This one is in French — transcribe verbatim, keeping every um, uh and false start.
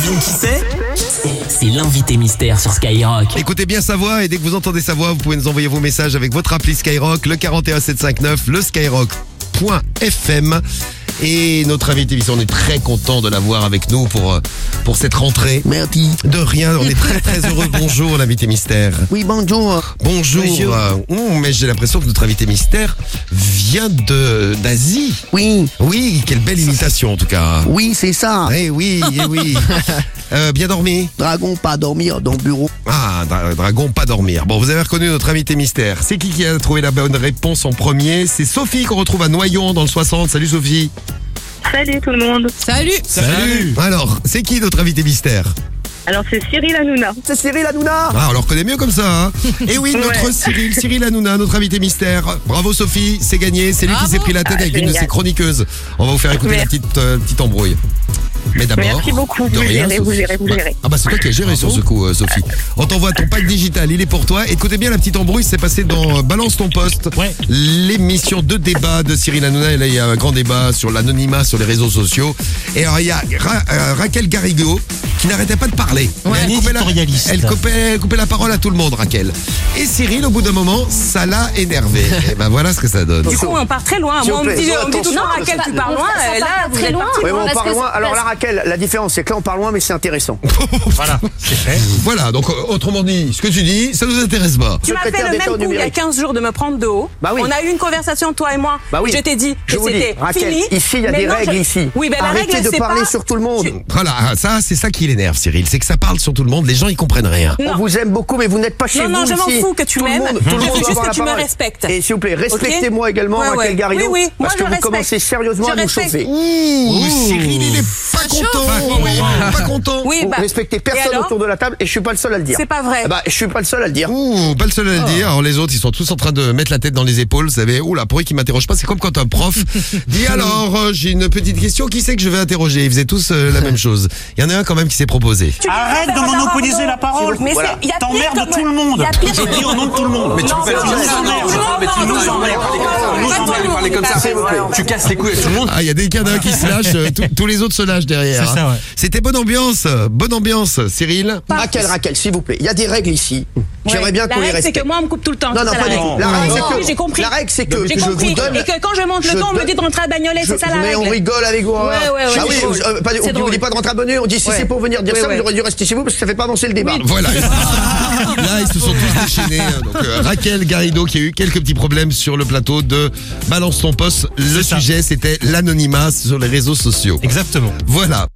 devine qui c'est? C'est l'invité mystère sur Skyrock. Écoutez bien sa voix et dès que vous entendez sa voix, vous pouvez nous envoyer vos messages avec votre appli Skyrock, le quarante et un sept cent cinquante-neuf, le skyrock point f m. Et notre invité, on est très content de l'avoir avec nous pour, pour cette rentrée. Merci. De rien, on est très très heureux. Bonjour l'invité mystère. Oui, bonjour. Bonjour. Euh, oh, mais j'ai l'impression que notre invité mystère vient de d'Asie. Oui. Oui, quelle belle imitation en tout cas. Oui, c'est ça. Eh oui, eh oui. euh, bien dormi? Dragon, pas dormir dans le bureau. Ah, dra- dragon, pas dormir. Bon, vous avez reconnu notre invité mystère. C'est qui qui a trouvé la bonne réponse en premier? C'est Sophie qu'on retrouve à Noyon dans le soixante. Salut Sophie. Salut tout le monde. Salut. Salut. Alors, c'est qui notre invité mystère? Alors c'est Cyril Hanouna. C'est Cyril Hanouna. Ah, on le reconnaît mieux comme ça, hein. Et oui, notre Ouais. Cyril, Cyril Hanouna, notre invité mystère. Bravo Sophie, c'est gagné. C'est lui qui Bravo. s'est pris la tête Ah, avec une de génial. ses chroniqueuses. On va vous faire écouter la Merci. petite, euh, petite embrouille. Mais d'abord, Merci beaucoup. de Vous rien, gérez, vous Sophie. gérez, vous Bah, gérez. Ah bah c'est toi qui as géré sur ce coup, euh, Sophie. On t'envoie ton pack digital, il est pour toi. Écoutez bien la petite embrouille, c'est passé dans euh, Balance ton poste, Ouais. l'émission de débat de Cyril Hanouna. Et là, il y a un grand débat sur l'anonymat sur les réseaux sociaux. Et alors, il y a Ra- euh, Raquel Garrigo qui n'arrêtait pas de parler. Ouais. Elle, coupait la, Éditorialiste. elle, coupait, elle coupait la parole à tout le monde, Raquel. Et Cyril, au bout d'un moment, ça l'a énervé. Et ben voilà ce que ça donne. Du coup, on part très loin. S'il Moi, on vous me plaît, dit, attention, on me dit tout le temps, parce Raquel, que- tu pars ça- loin. ça Et là, part vous très êtes loin. partis Oui, mais on Parce parle que loin. c'est- Alors là, parce- Raquel, la différence, c'est que là, on parle loin, mais c'est intéressant. Voilà, c'est fait. Voilà, donc euh, autrement dit, ce que tu dis, ça nous intéresse pas. Tu m'as fait Secrétaire le d'État même au coup il y a numérique. quinze jours de me prendre de haut. Bah oui. On a eu une conversation, toi et moi. Bah oui. Je t'ai dit Je que vous dis, c'était Raquel, fini. ici, il y a des Maintenant, règles je- ici. Oui, ben la Arrêtez règle, de c'est parler pas... sur tout le monde. Voilà, ça, c'est ça qui l'énerve, Cyril. C'est que ça parle sur tout le monde, les gens, ils comprennent rien. On vous aime beaucoup, mais vous n'êtes pas chez Non, vous non, je m'en ici. fous que tu Tout le m'aimes. monde- Je Tout le veux monde doit juste avoir que la tu me parole. respectes. Et s'il vous plaît, respectez-moi également, Ouais, Raquel ouais. Garrido. Oui, oui, moi, parce je que vous respecte. commencez sérieusement Je à nous respecte. chauffer. Ouh, Cyril, il est pas content. Pas content. Oui, Vous bah. respectez et personne alors autour de la table et je suis pas le seul à le dire. C'est pas vrai. Ah bah, je suis pas le seul à le dire. Ouh, pas le seul à le dire. Alors les autres, ils sont tous en train de mettre la tête dans les épaules. Vous savez, ouh là, pour eux qui m'interrogent pas, c'est comme quand un prof dit alors, euh, j'ai une petite question, qui c'est que je vais interroger? Ils faisaient tous euh, la même chose. Il y en a un quand même qui s'est proposé. Arrête de monopoliser la parole. Mais Voilà. c'est, il y a pire T'emmerdes que- tout le monde. Il y a pire Je que- dis au nom de tout le monde. Mais tu nous emmerdes. Tu nous emmerdes. parler comme ça, s'il vous plaît. Tu casses les couilles à tout le monde. Ah, il y a des cadins qui se lâchent, euh, tous- tous les autres se lâchent derrière. C'est ça, hein. ouais. C'était bonne ambiance, bonne ambiance, Cyril. Raquel, Raquel, s'il vous plaît. Il y a des règles ici. J'aimerais bien La qu'on les règle, c'est respecte. que moi, on me coupe tout le temps. Non, c'est non, ça, pas la du règle. tout. La règle, c'est Oui, que, j'ai compris. la règle, c'est que J'ai je compris. vous donne. Et que quand je monte je le temps, on me donne- dit de rentrer à Bagnolet, Je- c'est ça la mais règle. on rigole avec vous. Ouais, ouais, ouais, Ah c'est oui, drôle. euh, pas- C'est on ne vous drôle. dit pas de rentrer à bonne heure, on dit si Ouais. c'est pour venir dire Ouais, ça, ouais. vous auriez dû rester chez vous parce que ça fait pas avancer le débat. Voilà. Là, ils se sont tous déchaînés. hein. Donc, euh, Raquel Garrido qui a eu quelques petits problèmes sur le plateau de Balance ton poste. Le C'est ça. sujet, c'était l'anonymat sur les réseaux sociaux. Exactement. Voilà.